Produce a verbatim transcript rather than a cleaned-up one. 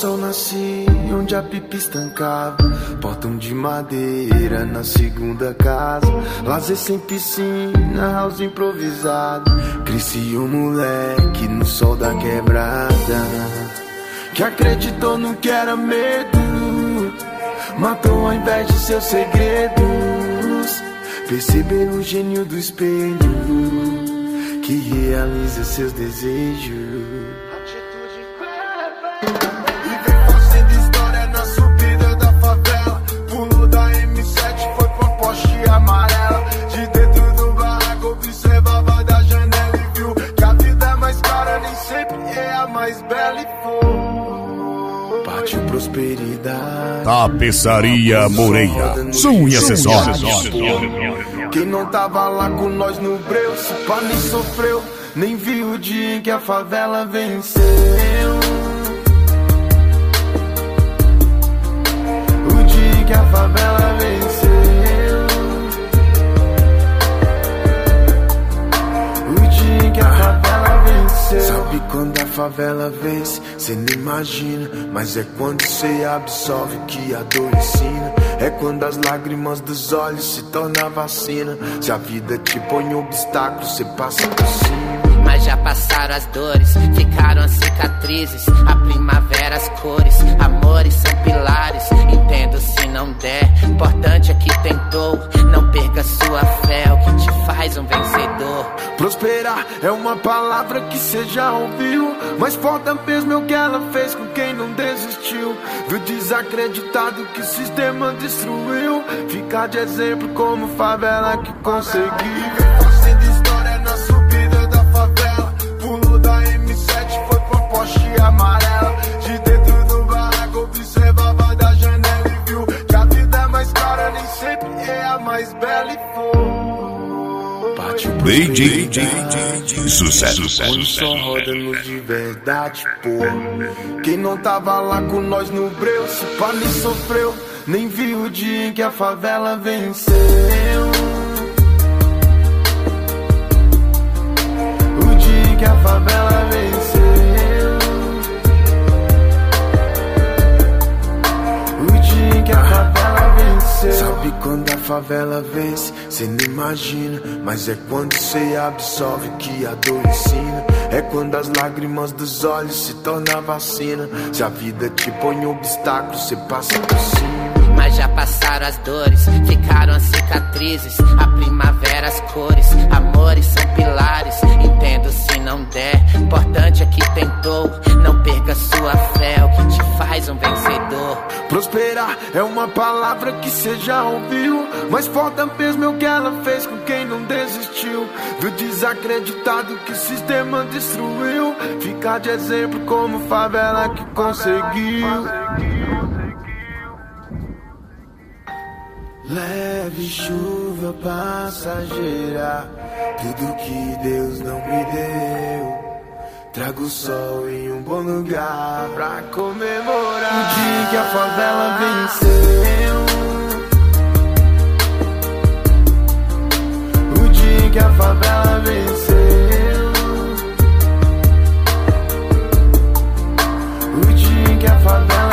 sol nascia onde a pipa estancava, portão de madeira na segunda casa, lazer sem piscina, house improvisado. Cresci um moleque no sol da quebrada, que acreditou no que era medo, matou ao invés de seus segredos. Perceber o gênio do espelho, que realiza seus desejos. Tapeçaria Moreira, som e acessórios. Quem não tava lá com nós no breu, se pá nem sofreu, nem viu o dia em que a favela venceu. O dia em que a favela venceu. O dia em que a favela venceu. Sabe quando a favela vence? Cê nem imagina, mas é quando cê absorve que a dor ensina. É quando as lágrimas dos olhos se tornam vacina. Se a vida te põe um obstáculo, cê passa por cima. Mas já passaram as dores, ficaram as cicatrizes, a primavera, as cores, amores são pilares. Entendo se não der, importante é que tentou. Não perca sua fé, é o que te faz um vencedor. Prosperar é uma palavra que cê já ouviu, mas foda mesmo é o que ela fez com quem não desistiu. Viu desacreditado que o sistema destruiu, ficar de exemplo como favela que conseguiu. Fazendo história na subida da favela, pulo da M sete, foi pra Porsche amarela. De dentro do barraco observava da janela e viu que a vida é mais cara, nem sempre é a mais bela e foi. D J, D J, sucesso, Quando só rodando de verdade, pô. Quem não tava lá com nós no breu, se pá nem sofreu, nem viu o dia em que a favela venceu. O dia em que a favela venceu. O dia em que a favela venceu. Sabe quando a favela vence? Cê nem imagina, mas é quando cê absorve que a dor ensina. É quando as lágrimas dos olhos se tornam vacina. Se a vida te põe um obstáculo, cê passa por cima. Mas já passaram as dores, ficaram as cicatrizes, a primavera, as cores, amores são pilares. Entendo se não der, importante é que tentou. Não perca sua fé, é o que te faz um vencedor. Prosperar é uma palavra que cê já ouviu, mas foda mesmo é o que ela fez com quem não desistiu. Viu desacreditado que o sistema destruiu, ficar de exemplo como favela que conseguiu. Leve chuva passageira, tudo que Deus não me deu. Trago o sol em um bom lugar pra comemorar o dia que a favela venceu. O dia que a favela venceu. O dia que a favela